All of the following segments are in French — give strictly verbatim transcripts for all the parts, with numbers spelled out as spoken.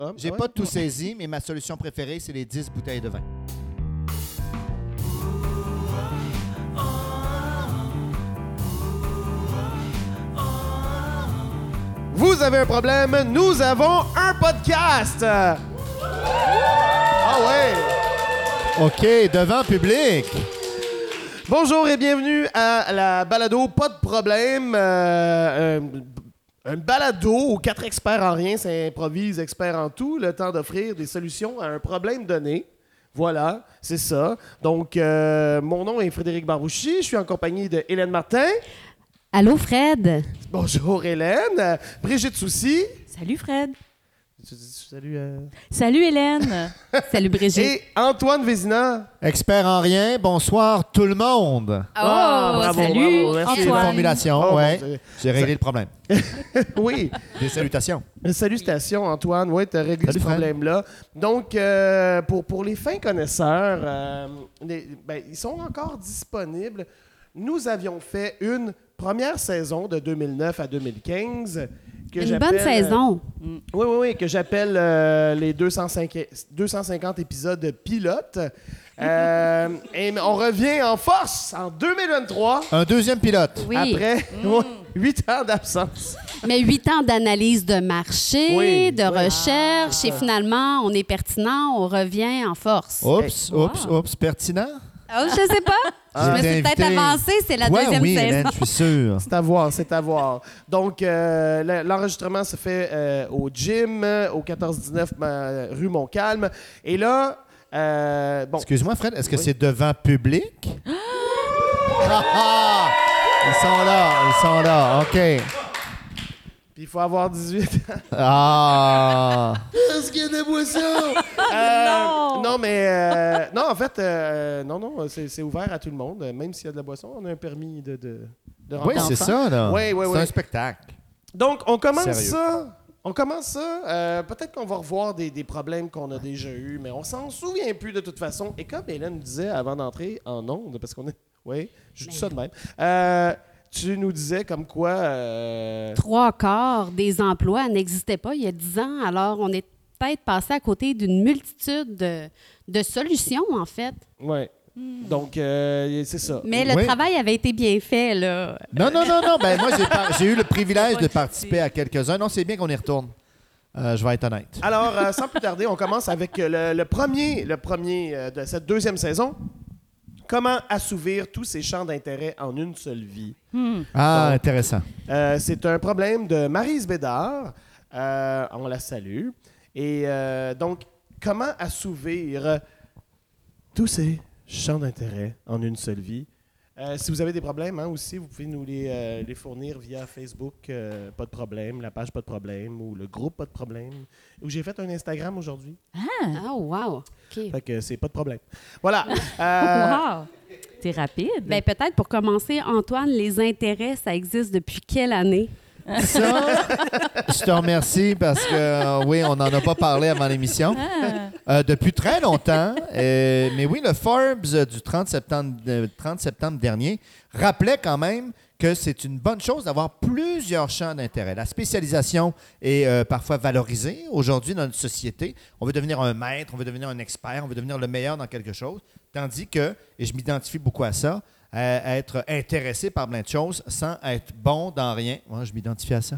Ah, J'ai ouais. pas tout saisi, mais ma solution préférée, c'est les dix bouteilles de vin. Vous avez un problème, nous avons un podcast! Ah ouais! OK, devant public. Bonjour et bienvenue à la balado Pas de problème. Euh, un, un balado où quatre experts en rien s'improvisent experts en tout, le temps d'offrir des solutions à un problème donné. Voilà, c'est ça. Donc, euh, mon nom est Frédéric Barbouchi, je suis en compagnie de Hélène Martin. Allô, Fred? Bonjour Hélène. Brigitte Soucy. Salut Fred. Salut. Euh... Salut Hélène. Salut, Brigitte. Et Antoine Vézina. Expert en rien, bonsoir tout le monde. Oh, Ah, bravo, salut, bravo, merci. C'est une Antoine. formulation, Oh, ouais. bon, c'est- J'ai réglé le problème. Oui. Des salutations. Salutations, Antoine. Oui, tu as réglé Salut, ce Fred. problème-là. Donc, euh, pour, pour les fins connaisseurs, euh, les- ben, ils sont encore disponibles. Nous avions fait une première saison de deux mille neuf à deux mille quinze. Que Une j'appelle, bonne saison. euh, oui, oui, oui, que j'appelle euh, les deux cent cinquante, deux cent cinquante épisodes pilotes. Euh, et on revient en force en deux mille vingt-trois, Un deuxième pilote. Oui, après huit ans d'absence. mais huit ans d'analyse de marché, Oui, de oui. recherche, Ah, et finalement, on est pertinent, on revient en force. Oups, Hey, wow. oups, oups, pertinent. Oh, je sais pas. Ah. Je me J'ai suis peut-être invité- avancée, c'est la Ouais, deuxième oui, saison. Hélène, je suis sûr. C'est à voir, c'est à voir. Donc, euh, le- l'enregistrement se fait euh, au gym, euh, au quatorze dix-neuf euh, rue Montcalm. Et là, euh, bon, Excuse-moi, Fred, est-ce que Oui. c'est devant public? Ah, ah! Ils sont là, ils sont là, OK. puis il faut avoir dix-huit ans. Ah! Est-ce qu'il y a des boissons? non! Non, mais euh, non, en fait, euh, non, non, c'est c'est ouvert à tout le monde. Même s'il y a de la boisson, on a un permis de, de, de Oui, rentrer. c'est ça, là. Oui, oui, c'est oui. un spectacle. Donc, on commence Sérieux. ça. On commence ça. Euh, Peut-être qu'on va revoir des, des problèmes qu'on a déjà eus, mais on s'en souvient plus de toute façon. Et comme Hélène disait avant d'entrer en onde, parce qu'on est. Oui, je dis ça de même. Euh, tu nous disais comme quoi. euh, Trois quarts des emplois n'existaient pas il y a dix ans, alors on est peut-être passé à côté d'une multitude de, de solutions, en fait. ouais. Donc, euh, c'est ça. Mais le Oui. travail avait été bien fait, là. Non, non, non, non. Ben, moi, j'ai, par- j'ai eu le privilège de Ouais, participer à quelques-uns. Non, c'est bien qu'on y retourne. Euh, je vais être honnête. Alors, euh, sans plus tarder, on commence avec euh, le, le premier, le premier euh, de cette deuxième saison. Comment assouvir tous ces champs d'intérêt en une seule vie? Hmm. Ah, Donc, intéressant. Euh, c'est un problème de Maryse Bédard. Euh, on la salue. Et euh, donc, comment assouvir tous ces champs d'intérêt en une seule vie? Euh, si vous avez des problèmes hein, aussi, vous pouvez nous les, euh, les fournir via Facebook, euh, pas de problème, la page pas de problème ou le groupe pas de problème. Où j'ai fait un Instagram aujourd'hui. Oh, wow. OK. Fait que c'est pas de problème. Voilà. Euh, Wow! T'es rapide. Bien, peut-être pour commencer, Antoine, les intérêts, ça existe depuis quelle année? Ça, je te remercie parce que, euh, oui, on n'en a pas parlé avant l'émission. Euh, depuis très longtemps. Euh, mais oui, le Forbes euh, du trente septembre, euh, trente septembre dernier rappelait quand même que c'est une bonne chose d'avoir plusieurs champs d'intérêt. La spécialisation est euh, parfois valorisée aujourd'hui dans notre société. On veut devenir un maître, on veut devenir un expert, on veut devenir le meilleur dans quelque chose. Tandis que, et je m'identifie beaucoup à ça, à être intéressé par plein de choses sans être bon dans rien. Moi, je m'identifie à ça.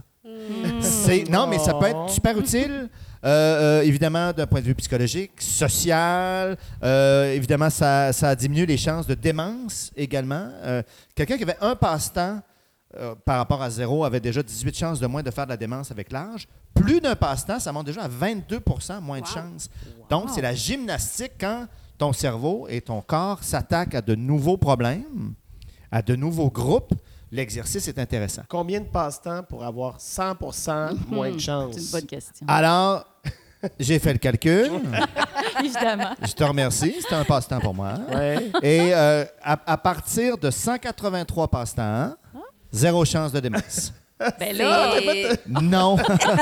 C'est, non, mais ça peut être super utile, euh, euh, évidemment, d'un point de vue psychologique, social. Euh, évidemment, ça, ça diminue les chances de démence également. Euh, quelqu'un qui avait un passe-temps euh, par rapport à zéro avait déjà dix-huit chances de moins de faire de la démence avec l'âge. Plus d'un passe-temps, ça monte déjà à vingt-deux pour cent moins de Wow. chances. Donc, c'est la gymnastique quand ton cerveau et ton corps s'attaquent à de nouveaux problèmes, à de nouveaux groupes. L'exercice est intéressant. combien de passe-temps pour avoir cent pour cent moins de chance? C'est une bonne question. Alors, j'ai fait le calcul. Évidemment. Je te remercie. C'était un passe-temps pour moi. Ouais. Et euh, à, à partir de cent quatre-vingt-trois passe-temps, zéro chance de démence. Ben là, C'est- Non.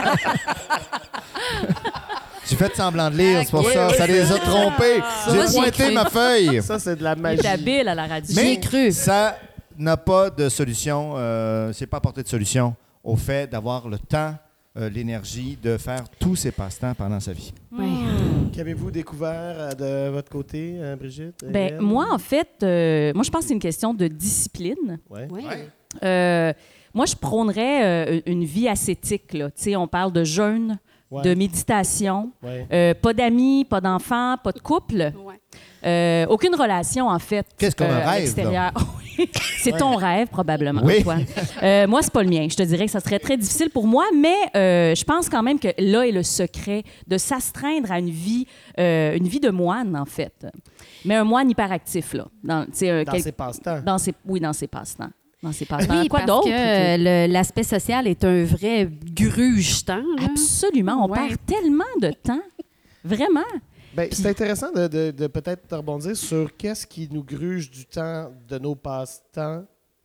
J'ai fait semblant de lire, c'est pour Oui, ça. oui, ça les a trompés. Ça, J'ai j'y ai pointé cru. ma feuille. Ça, c'est de la il magie. est habile à la radio. J'y ai Mais cru. ça n'a pas de solution. Euh, c'est pas apporté de solution au fait d'avoir le temps euh, l'énergie de faire tous ses passe-temps pendant sa vie. Ouais. Qu'avez-vous découvert euh, de votre côté, euh, Brigitte? Ben, Hélène? moi, en fait, euh, moi, je pense que c'est une question de discipline. Ouais. Ouais. Euh, moi, je prônerais euh, une vie ascétique. Là. Tu sais, on parle de jeûne, Ouais. de méditation, Ouais. euh, pas d'amis, pas d'enfants, pas de couple. Ouais. Euh, aucune relation, en fait. Qu'est-ce qu'on a, un à rêve, l'extérieur. c'est ton rêve, probablement, Oui. Antoine. Euh, moi, c'est pas le mien. Je te dirais que ça serait très difficile pour moi, mais euh, je pense quand même que là est le secret de s'astreindre à une vie, euh, une vie de moine, en fait. Mais un moine hyperactif, là. Dans, tu sais, euh, Dans quel- ses passe-temps. dans ses, oui, dans ses passe-temps. Dans ses passe-temps. Oui, Quoi parce d'autre? que euh, le- l'aspect social est un vrai gruge-temps. là. Absolument. On Ouais. perd tellement de temps. Vraiment. Ben, c'est intéressant de, de- de peut-être rebondir sur qu'est-ce qui nous gruge du temps de nos passe-temps.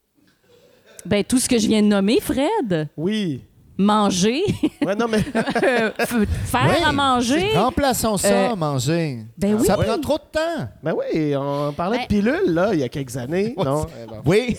Ben, tout ce que je viens de nommer, Fred. Oui. Manger, Ouais, non, mais euh, f- faire Oui, à manger. c'est- Remplaçons ça, Euh, manger. ben oui. Ça Oui. prend trop de temps. ben oui, on parlait Ben- de pilules, là, il y a quelques années. Ouais. Non? Eh ben. Oui.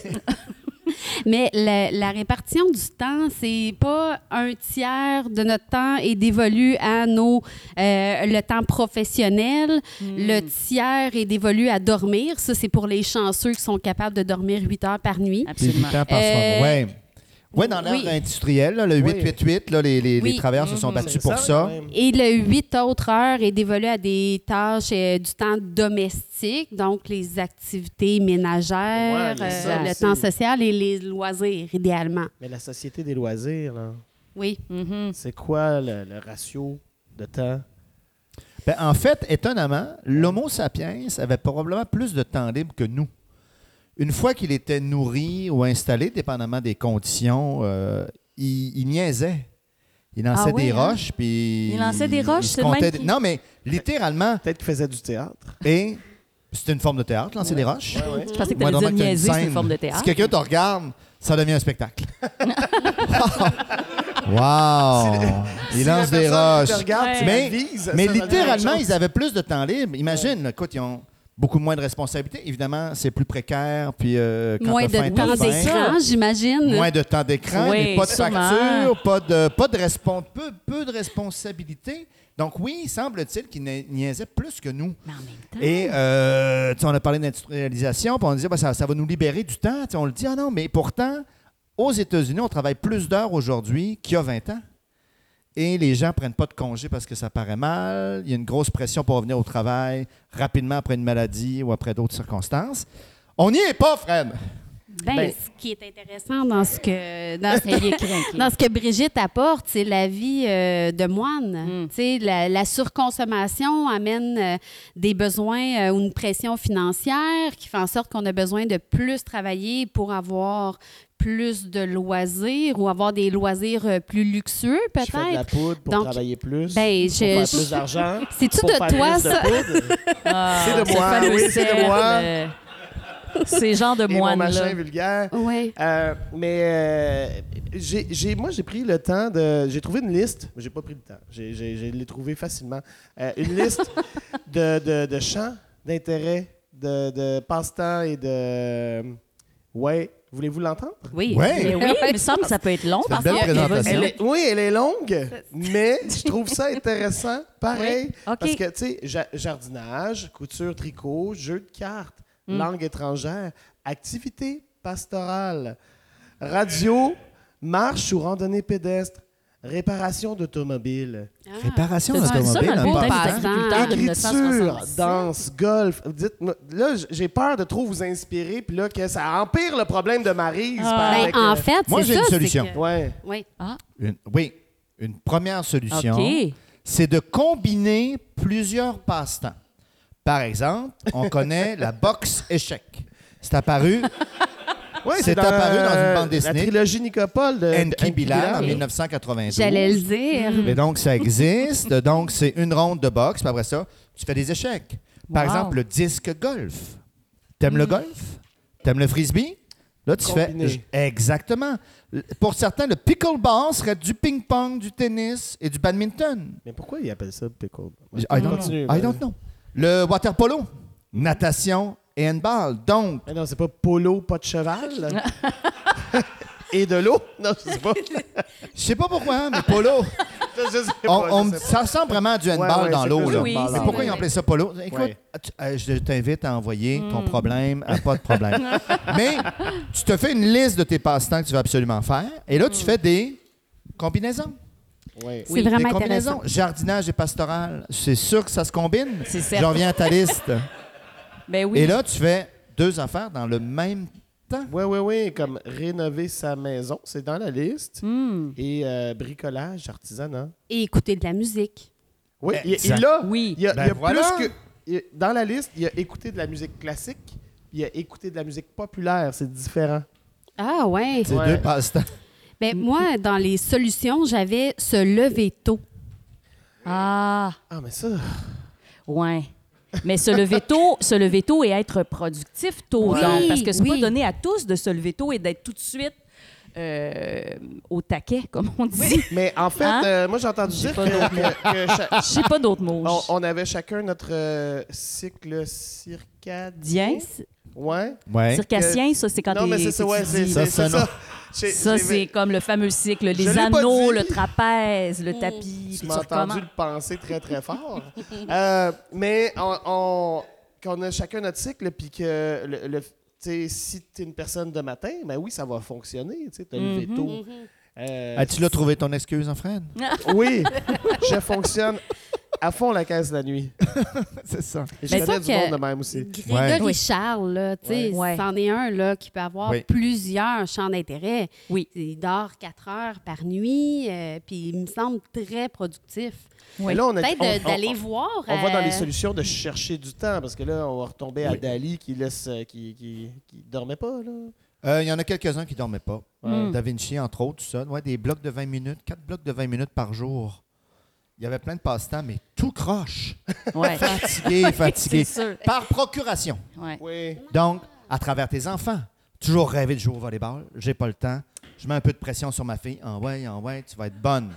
Mais la, la répartition du temps, c'est pas un tiers de notre temps est dévolu à nos euh, le temps professionnel. Le tiers est dévolu à dormir. Ça, c'est pour les chanceux qui sont capables de dormir huit heures par nuit. Absolument. Temps par soir. Euh, Ouais. Ouais, dans l'ère oui. industrielle, là, le Oui. huit huit huit, là, les, les, les Oui. travailleurs se sont Mhm. battus C'est pour ça. quand même. Et le huit autres heures est dévolu à des tâches euh, du temps domestique, donc les activités ménagères, Ouais, il y a euh, ça le aussi. temps social et les loisirs, idéalement. Mais la société des loisirs, là, Oui. Mhm. c'est quoi le, le ratio de temps? Ben, en fait, étonnamment, l'Homo sapiens avait probablement plus de temps libre que nous. Une fois qu'il était nourri ou installé, dépendamment des conditions, euh, il, il niaisait. Il lançait Ah oui, des hein? roches, puis... Il lançait des roches, il se c'est le même comptait- qui- Non, mais littéralement, Peut-être qu'il faisait du théâtre. et c'était une forme de théâtre, lancer des roches. Ouais, ouais. Je pensais que tu Moi, allais dire normalement, que t'as une niaiser, c'est scène. une forme de théâtre. Si quelqu'un te regarde, ça devient un spectacle. wow! Si Il la lance des personne qui te roches. regarde, tu Mais- la vises, Mais ça va dire littéralement, quelque chose. ils avaient plus de temps libre. Imagine, là, écoute, ils ont beaucoup moins de responsabilités. Évidemment, c'est plus précaire. Puis euh, quand Moins t'as de faim, t'as temps faim. d'écran, j'imagine. Moins de temps d'écran, Oui, mais pas de sûrement. facture, pas de, pas de respon- peu, peu de responsabilité. Donc oui, semble-t-il qu'ils nia- niaisaient plus que nous. Mais en même temps. Et euh, tu sais, on a parlé d'industrialisation, puis on disait bah, ça, ça va nous libérer du temps. Tu sais, on le dit, ah non, mais pourtant, aux États-Unis, on travaille plus d'heures aujourd'hui qu'il y a vingt ans. Et les gens ne prennent pas de congé parce que ça paraît mal. Il y a une grosse pression pour revenir au travail rapidement après une maladie ou après d'autres circonstances. On n'y est pas, Fred. Ben, Ben- ce qui est intéressant dans ce que dans ce, Elle est craquée. dans ce que Brigitte apporte, c'est la vie euh, de moine. Mm. Tu sais, La, la surconsommation amène euh, des besoins euh, ou une pression financière qui fait en sorte qu'on a besoin de plus travailler pour avoir plus de loisirs ou avoir des loisirs euh, plus luxueux, Je fais de la peut-être. poudre pour Donc, travailler plus, ben, pour je- faire je- plus d'argent. C'est-tu pour de faire toi, plus de ça? poudre. Ah, C'est de ce moi, fameux oui, c'est de sel, moi. euh, Ces genres de Et mon moines-là. machin vulgaire. Oui. Euh, mais euh, j'ai, j'ai- moi, j'ai pris le temps de... J'ai trouvé une liste. J'ai pas pris le temps. J'ai, j'ai, je l'ai trouvé facilement. Euh, une liste de, de, de champs d'intérêt, de, de passe-temps et de... Ouais. Voulez-vous l'entendre? Oui. Ouais. Mais oui, il me semble que ça peut être long. C'est une parce belle que- présentation. Elle est- oui, elle est longue, mais je trouve ça intéressant, pareil. Oui, OK. Parce que, tu sais, ja- jardinage, couture, tricot, jeu de cartes, Mm. langue étrangère, activité pastorale, radio, marche ou randonnée pédestre, réparation d'automobile, Ah. Réparation C'est ça, d'automobile, ça, un le beau passe-temps. passe-temps. agriculteur de mille neuf cent écriture, soixante-six. danse, golf. Dites-moi, là, j- j'ai peur de trop vous inspirer, puis là, que ça empire le problème de Maryse. Ah. par- Ben, avec, en euh, fait, Moi, c'est j'ai ça, une c'est solution. que- Ouais. Oui. Une- oui, une première solution, OK. c'est de combiner plusieurs passe-temps. Par exemple, on connaît la boxe échec. C'est apparu Ouais, C'est dans, apparu dans une euh, bande dessinée. La trilogie Nicopole de Enki Bilal en Ok. mille neuf cent quatre-vingt-douze. J'allais le dire. Et donc, ça existe. Donc, c'est une ronde de boxe. Puis après ça, tu fais des échecs. Par Wow. exemple, le disque golf. T'aimes le golf? T'aimes le frisbee? Là, tu Combiné. fais... Exactement. Pour certains, le pickleball serait du ping-pong, du tennis et du badminton. Mais pourquoi ils appellent ça pickle? I don't, Continue, know. I vas-y. don't know. Le water polo, natation et handball. Donc, Mais non, c'est pas polo, pas de cheval. Et de l'eau? Non, je sais pas. Je sais pas pourquoi, mais polo. Je sais pas, On- je on- sais pas. ça ressemble vraiment à du handball Ouais, ouais, dans c'est l'eau. plus là. Oui, handball Mais dans pourquoi l'eau. ils ont appelé ça polo? Écoute, Ouais. tu- euh, je t'invite à envoyer ton problème à pas de problème. Mais tu te fais une liste de tes passe-temps que tu vas absolument faire. Et là, tu fais des combinaisons. Ouais. C'est Des vraiment combinaisons. intéressant. Jardinage et pastoral. C'est sûr que ça se combine. C'est certain. J'en viens à ta liste. Ben oui. Et là, tu fais deux affaires dans le même temps. Oui, oui, oui, comme rénover sa maison, c'est dans la liste. Hmm. Et euh, bricolage, artisanat. Et écouter de la musique. Oui, il, Exact. il a, Oui. il y a, Ben il y a voilà. plus que... il- Dans la liste, il y a écouter de la musique classique, il y a écouter de la musique populaire, c'est différent. Ah ouais. C'est Ouais. deux passe-temps. Ben, moi, dans les solutions, j'avais se lever tôt. Ah, Ah, mais ça... ouais. Mais se lever tôt, se lever tôt et être productif tôt, Oui, donc. Parce que c'est oui. pas donné à tous de se lever tôt et d'être tout de suite euh, au taquet, comme on dit. Mais en fait, Hein? euh, moi, j'ai entendu J'ai dire pas que, d'autres que- que cha- Je sais pas d'autres mots. on, on avait chacun notre euh, cycle circadien. Dien, Ouais. Ouais. circassien, ça, c'est quand Non, mais t'es- c'est ça, tu ouais, dis- c'est Ça, c'est- c'est c'est non. ça. J'ai- Ça, j'ai- c'est comme le fameux cycle, Je les l'ai pas anneaux, dit. le trapèze, le tapis, Tu puis m'as tu entendu recommences. le penser très, très fort. Euh, mais on, on- qu'on a chacun notre cycle, puis que le, le- tu sais, si tu es une personne de matin, ben oui, ça va fonctionner. Tu as levé Mhm. tôt. Euh, As-tu là trouvé ton excuse, en Fred? Oui, je fonctionne à fond la caisse la nuit. C'est ça. Et je Ben, connais ça du que- monde de même aussi. Grégory Oui. Charles, là, tu sais, Ouais. c'en est un là, qui peut avoir Oui. plusieurs champs d'intérêt. Oui. Il dort quatre heures par nuit, euh, puis il me semble très productif. Mais là, on a- Peut-être on- de- on- d'aller on- voir. On va dans les euh, solutions de chercher du temps, parce que là, on va retomber à Dali qui laisse, euh, qui, qui, qui dormait pas, là. Euh, Il y en a quelques-uns qui ne dormaient pas. Mm. Da Vinci, entre autres, tout ça. Ouais, des blocs de vingt minutes, quatre blocs de vingt minutes par jour. Il y avait plein de passe-temps, mais tout croche. Ouais. Fatigué, fatigué. C'est sûr. Par procuration. Ouais. Oui. Donc, à travers tes enfants. Toujours rêver de jouer au volleyball. J'ai pas le temps. Je mets un peu de pression sur ma fille. En ouais, en ouais, tu vas être bonne.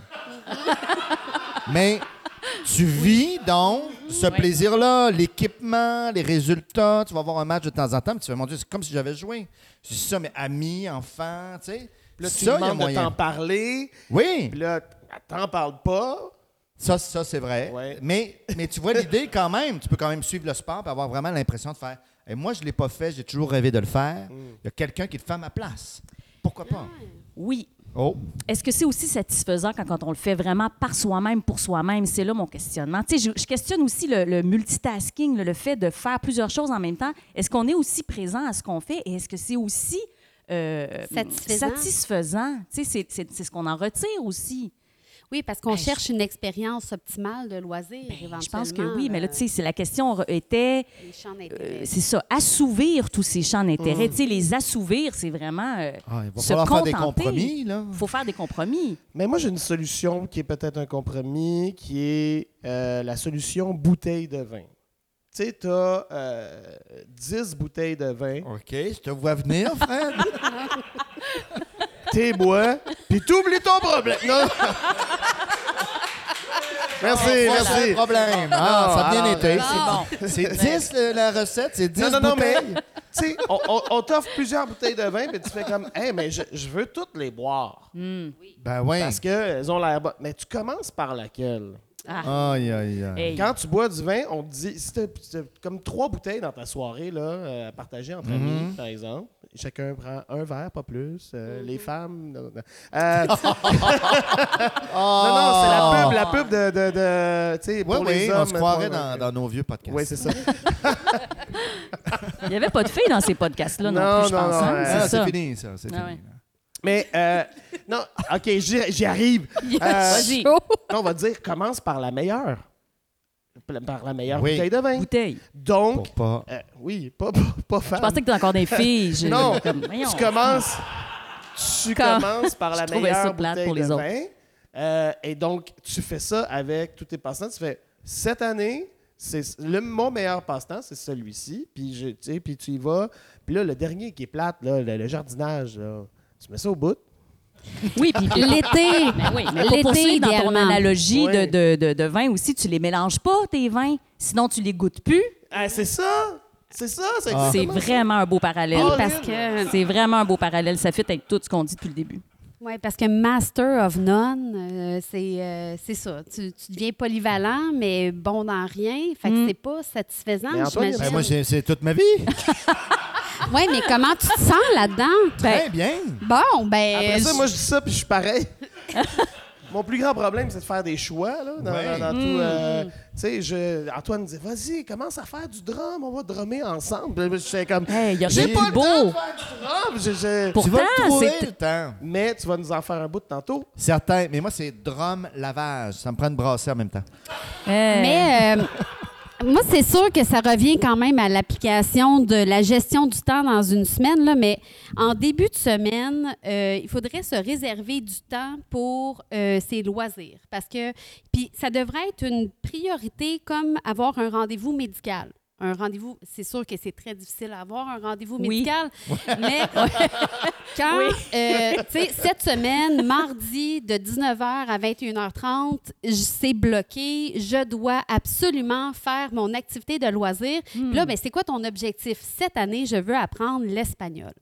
Mais tu vis donc ce Ouais. plaisir-là, l'équipement, les résultats. Tu vas voir un match de temps en temps, puis tu vas, mon Dieu, c'est comme si j'avais joué. C'est ça, mais amis, enfants, tu sais. Puis là, tu Ça, il y a demandes de moyen. t'en parler, Oui, puis là, elle t'en parle pas. ça, ça c'est vrai. Ouais. Mais, mais tu vois l'idée quand même. Tu peux quand même suivre le sport et avoir vraiment l'impression de faire. Et moi, je ne l'ai pas fait, j'ai toujours rêvé de le faire. Il y a quelqu'un qui le fait à ma place. Pourquoi pas? Oui. Oh, Est-ce que c'est aussi satisfaisant quand, quand on le fait vraiment par soi-même, pour soi-même? C'est là mon questionnement. Tu sais, je, je questionne aussi le, le multitasking, le, le fait de faire plusieurs choses en même temps. Est-ce qu'on est aussi présent à ce qu'on fait et est-ce que c'est aussi euh, Satisfaisant. satisfaisant? Tu sais, c'est, c'est, c'est ce qu'on en retire aussi. Oui, parce qu'on Ben, cherche une expérience optimale de loisir, éventuellement. Je pense que oui, mais là, euh, tu sais, c'est la question était, les champs euh, d'intérêt. c'est ça, assouvir tous ces champs d'intérêt. Tu sais, les assouvir, c'est vraiment euh, ah, il va se falloir faire des contenter. compromis, là. Il faut faire des compromis. Mais moi, j'ai une solution qui est peut-être un compromis, qui est euh, la solution bouteille de vin. Tu sais, tu as dix bouteilles de vin, OK, je te vois venir, Fred. t'es bois, puis t'oublies ton problème. Non. Merci, Voilà merci. le problème. Ah, ça a bien alors, été. ah. C'est bon. C'est dix le- la recette, c'est dix Non, non, non, mais bouteilles. tu sais, on, on- on t'offre plusieurs bouteilles de vin, puis tu fais comme, hey, mais je, je veux toutes les boire. Ben oui. Parce qu'elles ont l'air bonnes. Mais tu commences par laquelle? Ah. Aïe, aïe, aïe. Hey. Quand tu bois du vin, on te dit, si t'as t'as comme trois bouteilles dans ta soirée, là, euh, à partager entre amis, par exemple, chacun prend un verre, pas plus. Euh, Les femmes. Non, non. Euh, non, non, c'est la pub, la pub de. de, de tu sais, Oui, pour oui, les on hommes. se croirait pour- dans, dans nos vieux podcasts. Oui, c'est ça. Il n'y avait pas de filles dans ces podcasts-là non, Non, plus, je non, pense. non, hein? ouais. Ah, C'est c'est ça. fini, ça. C'est Ah fini. ouais. là. Mais, euh, non, OK, j'y j'y arrive. Euh, Vas-y. on va dire, commence par la meilleure. Par la meilleure Oui. bouteille de vin. Bouteille. Donc, Pour pas. euh, oui, pas, pas, pas femme. Je pensais que tu encore des filles. Je- Non, comme, voyons. tu commences, tu Quand- commences par la Je trouvais ça meilleure plate bouteille pour les de autres. vin. Euh, et donc, tu fais ça avec tous tes passe-temps. Tu fais, cette année, c'est le, mon meilleur passe-temps, c'est celui-ci. Puis, je- tu sais, puis tu y vas. Puis là, le dernier qui est plate, là, le, le jardinage, là, tu mets ça au bout. Oui, puis L'été. Ben oui, mais pour L'été, poursuivre dans ton idéalement. analogie Oui. de, de, de, de vin aussi, tu les mélanges pas, tes vins. Sinon, tu les goûtes plus. Ah, c'est ça! C'est ça, c'est Ah. C'est exactement ça. vraiment un beau parallèle. Oh, Parce Lynn. que, C'est vraiment un beau parallèle. Ça fit avec tout ce qu'on dit depuis le début. ouais, parce que Master of None, euh, c'est euh, c'est ça. Tu, tu deviens polyvalent, mais bon dans rien. Fait que Mm. c'est pas satisfaisant, Mais Antoine, j'imagine. Ben, moi, j'ai- c'est toute ma vie. Oui, mais comment tu te sens là-dedans? Très bien. Bon, ben... Après ça, je- moi, je dis ça, puis je suis pareil. Mon plus grand problème, c'est de faire des choix, là, dans, Ouais. dans- dans Mm. tout. euh, tu sais, je- Antoine me dit, vas-y, commence à faire du drum, on va drummer ensemble. Puis là, je suis comme, Hey, il y a j'ai rien de pas plus le temps de beau. faire du drum. Je- je- Pour- Tu vas Pourtant, le trouver, c'est- le temps. Mais tu vas nous en faire un bout de tantôt. Certain. Mais moi, c'est drum lavage. Ça me prend une brassée en même temps. Hey. Mais euh, moi, c'est sûr que ça revient quand même à l'application de la gestion du temps dans une semaine, là, mais en début de semaine, euh, il faudrait se réserver du temps pour euh, ses loisirs. Parce que, puis ça devrait être une priorité comme avoir un rendez-vous médical. Un rendez-vous, c'est sûr que c'est très difficile à avoir, un rendez-vous Oui. médical, mais quand, Oui. euh, tu sais, cette semaine, mardi, de dix-neuf heures à vingt et une heures trente, j- c'est bloqué. Je dois absolument faire mon activité de loisir. Puis là, ben, c'est quoi ton objectif? Cette année, je veux apprendre l'espagnol.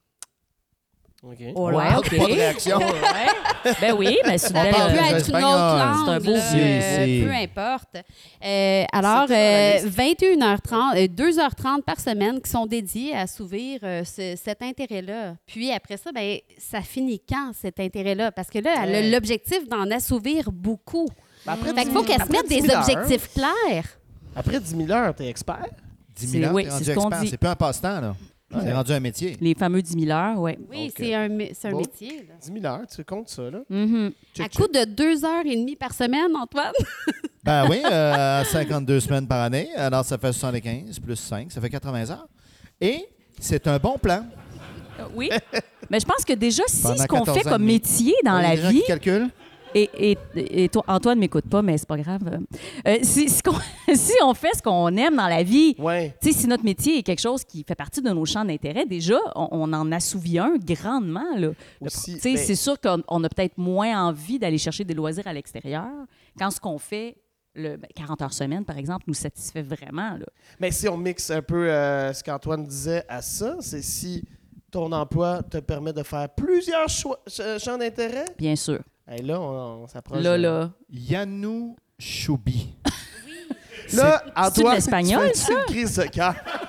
OK. Oh Wow, là, OK. pas de réaction. Ouais. Ben oui, mais c'est une Ça belle... peut parle être de une l'espagnol. autre C'est un langue, beau là, Si, euh, si. peu importe. Euh, alors, C'est tout dans la euh, liste. vingt et une heures trente, euh, deux heures trente par semaine qui sont dédiées à assouvir euh, ce- cet intérêt-là. Puis après ça, ben, ça finit quand, cet intérêt-là? Parce que là, elle a Ouais. l'objectif d'en assouvir beaucoup. Ben, après Fait qu'il dix faut mille- qu'elle se après mette dix des mille heures, objectifs clairs. Après dix mille heures, t'es expert. dix C'est- mille heures, oui, t'es c'est rendu ce qu'on expert. dit. C'est plus un passe-temps, là. C'est rendu un métier. Les fameux dix mille heures, oui. Oui, Donc, c'est un, mé- c'est un bon. métier. là. dix mille heures, tu comptes ça, là. Mhm. Check, À coup de deux heures et demie par semaine, Antoine? Ben oui, euh, cinquante-deux semaines par année. Alors, ça fait soixante-quinze plus cinq, ça fait quatre-vingts heures. Et c'est un bon plan. Euh, Oui. Mais je pense que déjà, si Pendant ce qu'on quatorze fait ans comme et demi. métier dans Il y a la des gens vie, qui calculent. et, et, et toi, Antoine m'écoute pas, mais c'est pas grave. Euh, si, si, qu'on- si on fait ce qu'on aime dans la vie, Ouais. tu sais, si notre métier est quelque chose qui fait partie de nos champs d'intérêt, déjà, on, on en assouvit un grandement. Là. Le- Aussi, tu sais, ben- c'est sûr qu'on on a peut-être moins envie d'aller chercher des loisirs à l'extérieur quand ce qu'on fait, le ben, quarante heures semaine, par exemple, nous satisfait vraiment. Là. Mais si on mixe un peu euh, ce qu'Antoine disait à ça, c'est si ton emploi te permet de faire plusieurs choix- ch- champs d'intérêt, Bien sûr. hey, là, on, on s'approche. Là, de- là. Yanou Choubi. Là, C'est-tu de Antoine, l'espagnol, tu fais une crise de cœur.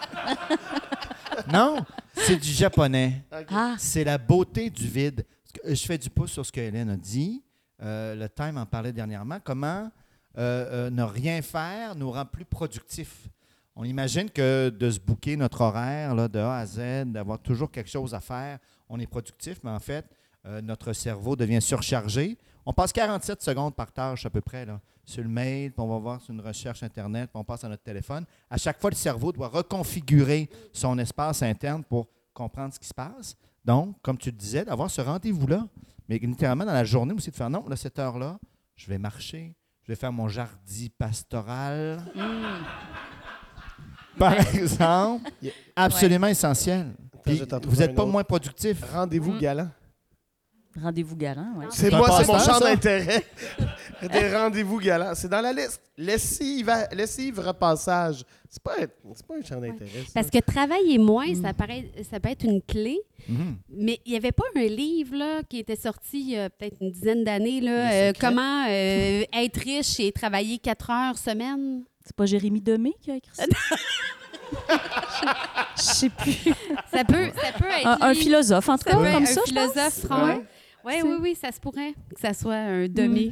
Non, c'est du japonais. Ah, C'est la beauté du vide. Je fais du pouce sur ce que Hélène a dit. Euh, le Time en parlait dernièrement. Comment euh, euh, ne rien faire nous rend plus productifs. On imagine que de se booker notre horaire là, de A à Z, d'avoir toujours quelque chose à faire, on est productif, mais en fait, euh, notre cerveau devient surchargé. On passe quarante-sept secondes par tâche à peu près là, sur le mail, puis on va voir sur une recherche Internet, puis on passe à notre téléphone. À chaque fois, le cerveau doit reconfigurer son espace interne pour comprendre ce qui se passe. Donc, comme tu le disais, d'avoir ce rendez-vous-là, mais littéralement dans la journée aussi, de faire non, à cette heure-là, je vais marcher, je vais faire mon jardin pastoral. Par exemple, Yeah. absolument essentiel. Puis, je t'en trouve vous n'êtes un pas autre. moins productif. Rendez-vous Mm. galant. rendez-vous garant, oui. C'est C'est un moi, c'est mon passe-temps, champ ça? d'intérêt. Des rendez-vous galants. C'est dans la liste. Lessive, lessive repassage. C'est pas, c'est pas un champ d'intérêt. ça. Parce que travailler moins, ça, paraît, ça peut être une clé. Mhm. Mais il n'y avait pas un livre là, qui était sorti il y a peut-être une dizaine d'années. Là, Le euh, secret. comment euh, être riche et travailler quatre heures semaine. C'est pas Jérémy Demé qui a écrit ça? Je sais plus. Ça peut, ça peut être. Un, un lui. philosophe, en tout Ça cas, peut être comme un ça. je pense. philosophe Ouais. franc. Oui, C'est- oui, oui, ça se pourrait que ça soit un demi.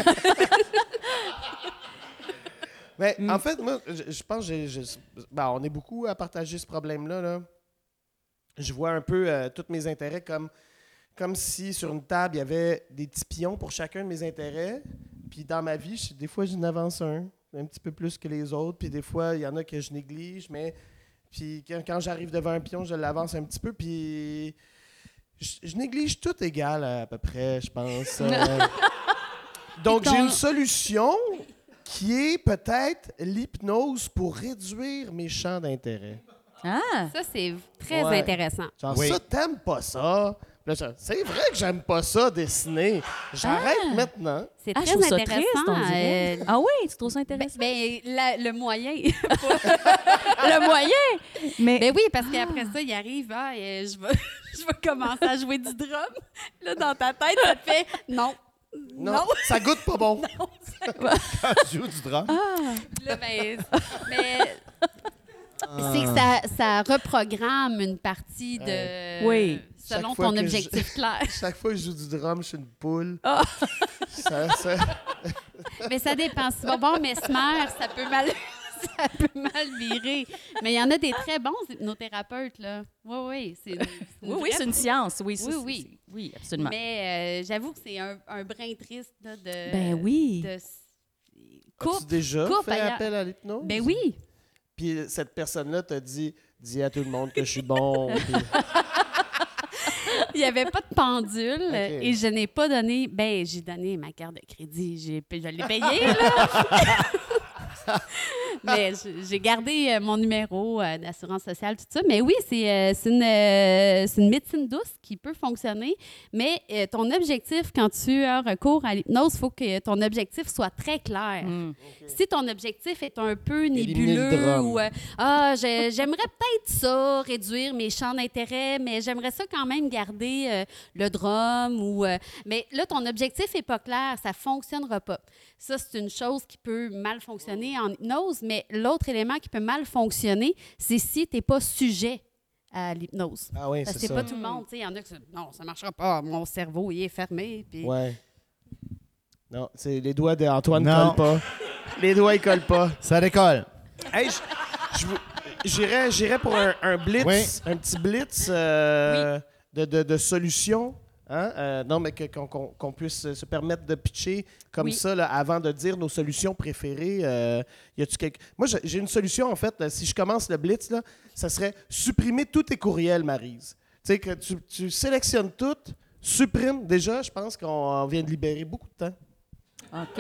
Mais Mm. en fait, moi, je, je pense que j'ai- j'ai- ben, on est beaucoup à partager ce problème-là. Là. Je vois un peu euh, tous mes intérêts comme, comme si sur une table, il y avait des petits pions pour chacun de mes intérêts. Puis dans ma vie, je- des fois, j'en avance un, un petit peu plus que les autres. Puis des fois, il y en a que je néglige. Mais puis quand, quand j'arrive devant un pion, je l'avance un petit peu. Puis je, je néglige tout égal à, à peu près, je pense. Euh, donc, Et ton- j'ai une solution qui est peut-être l'hypnose pour réduire mes champs d'intérêt. Ah! Ça, c'est très Ouais. intéressant. Genre, Oui. ça, t'aimes pas ça. Là, je- c'est vrai que j'aime pas ça, dessiner. J'arrête Ah. maintenant. C'est Ah, très je trouve ça intéressant. triste, on dirait. euh, Ah oui, tu trouves ça ben, intéressant? ben, la- le moyen. Le moyen! Mais Ben oui, parce qu'après ça, il arrive, ah, euh, je, vais, je vais commencer à jouer du drum. Là, dans ta tête, ça te fait non. Non, Non. ça goûte pas bon. Quand tu joues du drum. Là, ben, mais c'est que ça, ça reprogramme une partie de. Oui. Selon Chaque fois ton que objectif clair. Chaque fois que je joue du drum, je suis une poule. Ah. Ça, ça- Mais ça dépend. Si tu vas voir Mesmer, ça peut mal. Ça peut mal virer. Mais il y en a des très bons hypnothérapeutes, là. Oui, oui. C'est une, c'est une oui, oui, vraie- c'est une science. Oui, Oui, c'est- oui. c'est- Oui, absolument. Mais euh, j'avoue que c'est un, un brin triste là, de. Ben oui. De As-tu coupe. déjà coupe fait ailleurs. appel à l'hypnose? Ben oui. Puis cette personne-là t'a dit, dis à tout le monde que je suis bon. puis- Il n'y avait pas de pendule Ok. euh, et je n'ai pas donné. Ben, j'ai donné ma carte de crédit. J'ai, je l'ai payée, là. Mais je- j'ai gardé euh, mon numéro euh, d'assurance sociale, tout ça. Mais oui, c'est, euh, c'est, une, euh, c'est une médecine douce qui peut fonctionner. Mais euh, ton objectif, quand tu as recours à l'hypnose, il faut que ton objectif soit très clair. Mm. Si ton objectif est un peu Éliminer le nébuleux drum. ou euh, ah, j'ai- j'aimerais peut-être ça, réduire mes champs d'intérêt, mais j'aimerais ça quand même garder euh, le drum ou euh, mais là ton objectif est pas clair, ça fonctionnera pas. Ça c'est une chose qui peut mal fonctionner en hypnose, mais l'autre élément qui peut mal fonctionner, c'est si tu n'es pas sujet à l'hypnose. Ah oui, Parce que c'est c'est ça. pas tout le monde, tu sais, il y en a qui disent non, ça marchera pas, mon cerveau il est fermé puis Ouais. Non, c'est les doigts d'Antoine ne Non. collent pas. Les doigts, ils collent pas. Ça décolle. Hey, je- je vous- j'irais, j'irais pour un, un blitz, Oui. un petit blitz euh, de, de, de solutions. Hein? Euh, non, mais que- qu'on, qu'on- qu'on puisse se permettre de pitcher comme Oui. ça là, avant de dire nos solutions préférées. Euh, y a-tu quelque... Moi, j'ai j'ai une solution, en fait. Là, si je commence le blitz, là, ça serait supprimer tous tes courriels, Maryse. Tu sais, que tu, tu sélectionnes tout, supprime. Déjà, je pense qu'on vient de libérer beaucoup de temps. OK.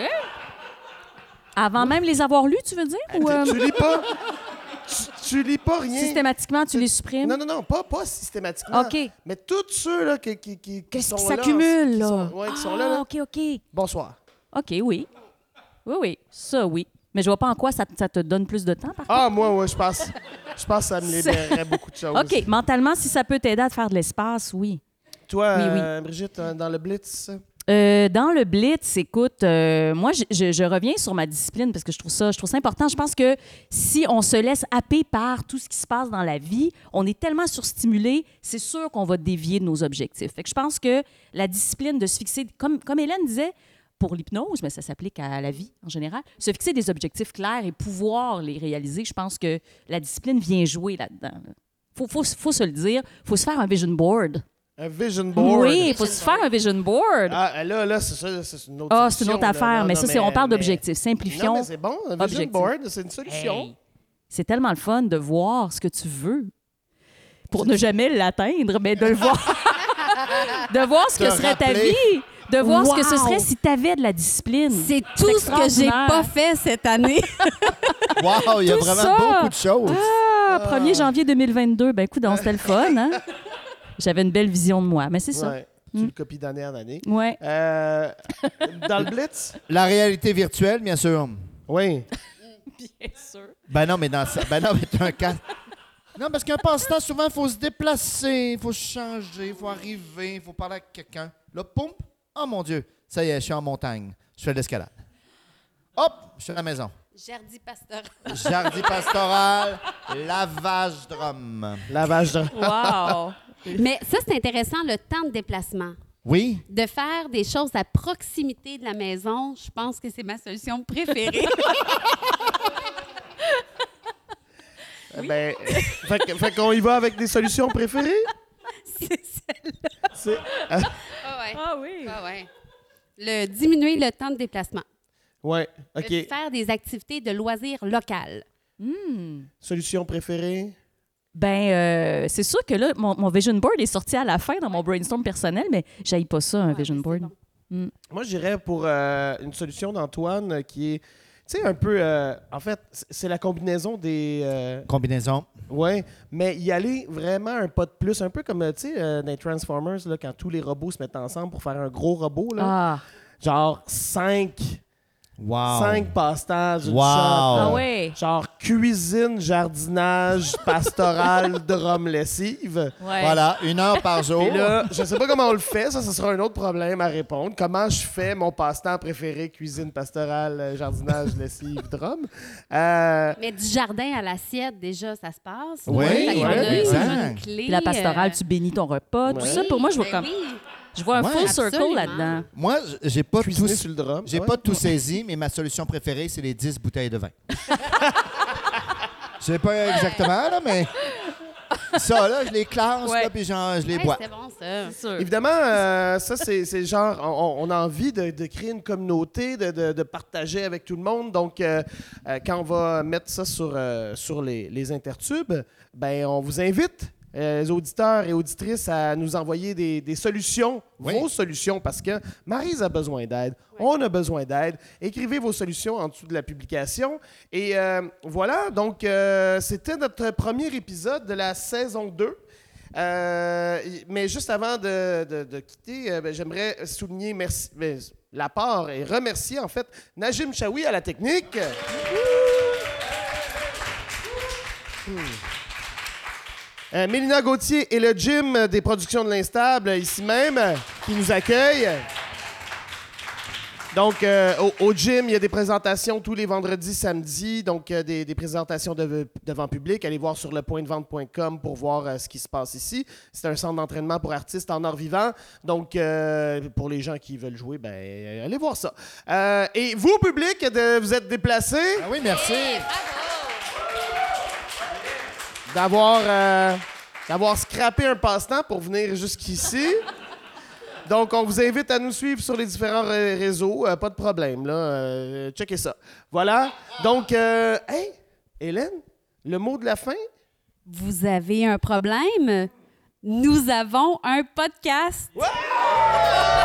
Avant même les avoir lus, tu veux dire? Ou euh, Tu, tu lis pas... Tu, tu lis pas rien. systématiquement, tu les supprimes? Non, non, non, pas, pas systématiquement. OK. Mais tous ceux là, qui, qui, qui, qui Qu'est-ce sont qui là... s'accumule, qui là? sont- ouais, qui sont Ah, là, là. OK, OK. Bonsoir. OK, oui. Oui, oui. Ça, oui. Mais je vois pas en quoi ça, ça te donne plus de temps, par contre. Ah, moi, ouais, je pense, je pense que ça me libérerait beaucoup de choses. OK. Mentalement, si ça peut t'aider à te faire de l'espace, oui. Toi, Oui, oui. euh, Brigitte, euh, dans le Blitz? Euh, dans le blitz, écoute, euh, moi, je, je- je reviens sur ma discipline parce que je trouve ça, je trouve ça important. Je pense que si on se laisse happer par tout ce qui se passe dans la vie, on est tellement surstimulé, c'est sûr qu'on va dévier de nos objectifs. Fait que je pense que la discipline de se fixer, comme, comme Hélène disait, pour l'hypnose, mais ça s'applique à la vie en général, se fixer des objectifs clairs et pouvoir les réaliser, je pense que la discipline vient jouer là-dedans. Il faut, faut, faut se le dire, il faut se faire un vision board. Un vision board. Oui, il faut se faire un vision board. Ah, là, là, c'est ça, c'est une autre Ah, c'est une autre solution, là. affaire, Non, mais non, ça, c'est, on parle mais- d'objectifs. Simplifions. Non, mais c'est bon, un vision Objectif. board, c'est une solution. Hey, c'est tellement le fun de voir ce que tu veux pour ne jamais l'atteindre, mais de le voir. De voir ce Te que serait ta rappeler. vie. De voir ce que ce Wow. serait si tu avais de la discipline. c'est tout ce que j'ai extraordinaire. pas fait cette année. Wow, il y a Tout vraiment ça. beaucoup de choses. Ah, premier janvier deux mille vingt-deux, ben écoute, c'était le fun, hein? J'avais une belle vision de moi, mais c'est ça. Ouais, tu le copies d'année en année. Ouais. Euh, dans le Blitz? La réalité virtuelle, bien sûr. Oui. Bien sûr. Ben non, mais dans ça. Ben non, mais t'as un cas. Non, parce qu'un passe-temps, souvent, il faut se déplacer, il faut changer, il faut arriver, il faut parler avec quelqu'un. Là, poum! Oh mon Dieu! Ça y est, je suis en montagne. Je fais de l'escalade. Hop! Je suis à la maison. Jardi pastoral. Jardin pastoral, lavage drum. Lavage de... Wow. Mais ça, c'est intéressant, le temps de déplacement. Oui? De faire des choses à proximité de la maison, je pense que c'est ma solution préférée. Ben, fait, que- fait qu'on y va avec des solutions préférées? c'est celle-là. C'est... Ah ouais. Ah oui. Ah ouais. Le diminuer le temps de déplacement. Ouais, De OK. faire des activités de loisirs locales. Solution préférée? Ben, euh, c'est sûr que là, mon, mon vision board est sorti à la fin dans mon brainstorm personnel, mais j'aille pas ça, un Ouais, vision mais c'est board. bon. Moi, je dirais pour euh, une solution d'Antoine euh, qui est sais, un peu... euh, en fait, c'est c'est la combinaison des... euh, Combinaison. ouais, mais y aller vraiment un pas de plus, un peu comme, euh, tu sais, euh, dans les Transformers, là, quand tous les robots se mettent ensemble pour faire un gros robot, là. Ah, Genre cinq, Wow. cinq passe-temps d'une Wow. shot, ah là. ouais. Genre cuisine, jardinage, pastoral, drum, lessive. Ouais. Voilà, une heure par jour. Et là, je sais pas comment on le fait, ça, ce sera un autre problème à répondre. Comment je fais mon passe-temps préféré, cuisine, pastorale, euh, jardinage, lessive, drum? Euh, Mais du jardin à l'assiette, déjà, ça se passe. Oui, Fait qu'on a ouais, déjà exact. une clé. Puis la pastorale, euh, tu bénis ton repas, tout Ouais. ça. Pour moi, je vois ben comme, oui. je vois un Ouais. full circle Absolument. là-dedans. Moi, j'ai pas tout, cuisiner sur le drum. j'ai ouais. pas tout saisi, mais ma solution préférée, c'est les dix bouteilles de vin. Je sais pas exactement, là, mais ça, là, je les classe, Ouais. là, puis genre, je les Hey, bois. c'est bon, ça. C'est sûr. Évidemment, euh, ça, c'est c'est genre, on, on a envie de, de créer une communauté, de, de- de partager avec tout le monde. Donc, euh, euh, quand on va mettre ça sur, euh, sur les, les intertubes, ben, on vous invite, euh, les auditeurs et auditrices, à nous envoyer des, des solutions, Oui. vos solutions, parce que Maryse a besoin d'aide, on a besoin d'aide. Écrivez vos solutions en dessous de la publication. Et euh, voilà, donc, euh, c'était notre premier épisode de la saison deux. Euh, mais juste avant de, de- de quitter, euh, ben, j'aimerais souligner merci, ben, l'apport et remercier en fait Najim Chaoui à la technique. Hmm. Euh, Mélina Gauthier et le gym des productions de l'Instable, ici même, euh, qui nous accueillent. Donc, euh, au, au gym, il y a des présentations tous les vendredis, samedis. Donc, euh, des, des présentations de- devant public. Allez voir sur le point de vente point com pour voir euh, ce qui se passe ici. C'est un centre d'entraînement pour artistes en art vivant. Donc, euh, pour les gens qui veulent jouer, ben, euh, allez voir ça. Euh, et vous, public, de, vous êtes déplacés Ah oui, merci. d'avoir euh, d'avoir scrappé un passe-temps pour venir jusqu'ici. Donc, on vous invite à nous suivre sur les différents ré- réseaux. Euh, pas de problème, là. Euh, checkez ça. Voilà. Donc, euh, hey, Hélène, le mot de la fin? Vous avez un problème? Nous avons un podcast. Ouais!